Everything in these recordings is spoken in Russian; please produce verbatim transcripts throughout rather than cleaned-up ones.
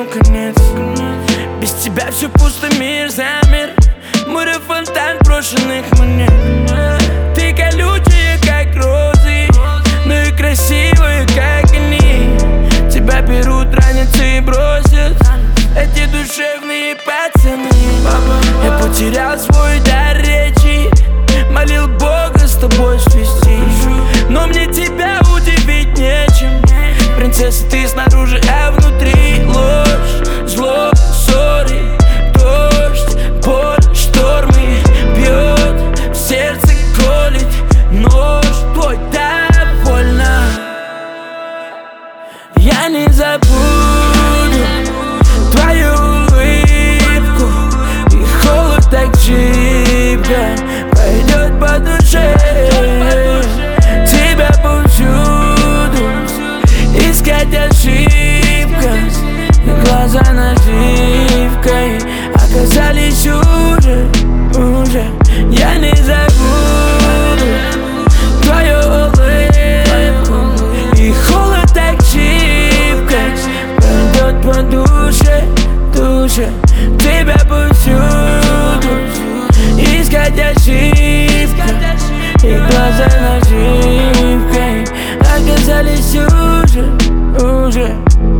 конец. Без тебя все пусто, мир замер. Море фонтан брошенных монет. Ты колючая, как розы, но и красивая, как они. Тебя берут, ранятся и бросят эти душевные пацаны. Я потерял свой дар речи, молил Бога с тобой свести, но мне тебя удивить нечем. Принцесса, ты снаружи, а внутри ложь, зло, ссоры, дождь, боль, штормы. Бьет в сердце, колет нож твой, так больно. Я не забуду твою улыбку, и холод так шибко пойдет по душе. Тебя повсюду искать ошибка, и глаза наживкой оказались уже, уже. Я не забуду твою улыбку, и холод так шибко пойдет по душе, душе. Тебя повсюду искать ошибка, и глаза наживкой оказались уже, уже.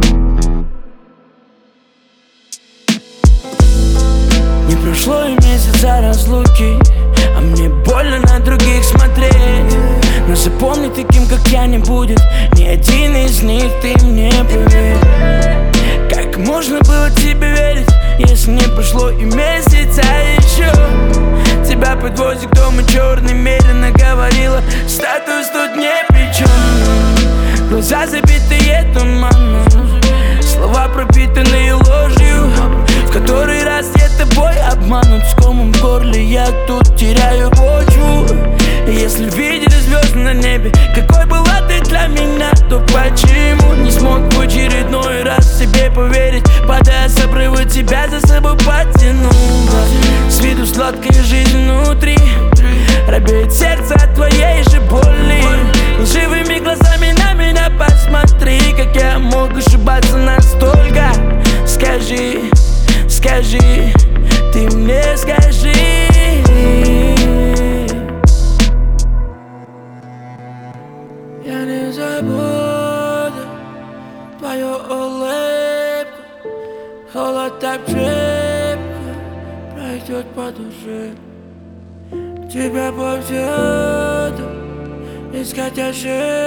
Не прошло и месяца разлуки, а мне больно на других смотреть. Но запомни, таким как я не будет ни один из них, ты мне поверь. Как можно было тебе верить, если не прошло и месяца еще? Тебя подвозит к дому черный, медленно говорила, статус тут не при чем. Глаза забитые туманом, слова пропитанные ложью. В который раз я тобой обманут, с комом в горле я тут теряю почву. И если видели звезды на небе, какой была ты для меня, то почему не смог в очередной раз себе поверить, падая с обрыва, тебя за собой потянул? С виду сладкая жизнь внутри, робеет сердце от твоей же боли. Лживыми глазами на меня посмотри, как я мог ошибаться настолько. Скажи, скажи, ты мне скажи. Я не забуду твою улыбку, холод так шибко пройдет по душе. Тебя повсюду искать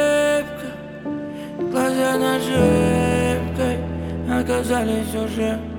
ошибка, глаза наживкой оказались уже.